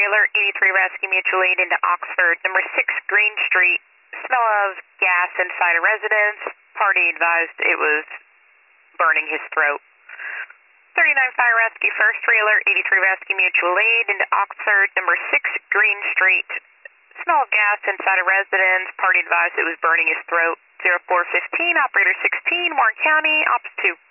trailer, 83 Rescue Mutual Aid into Oxford, number 6 Green Street. Smell of gas inside a residence. Party advised it was burning his throat. 39 Fire Rescue, first trailer, 83 Rescue Mutual Aid into Oxford, number 6 Green Street. Smell of gas inside a residence. Party advised it was burning his throat. 0415, operator 16, Warren County, Ops 2.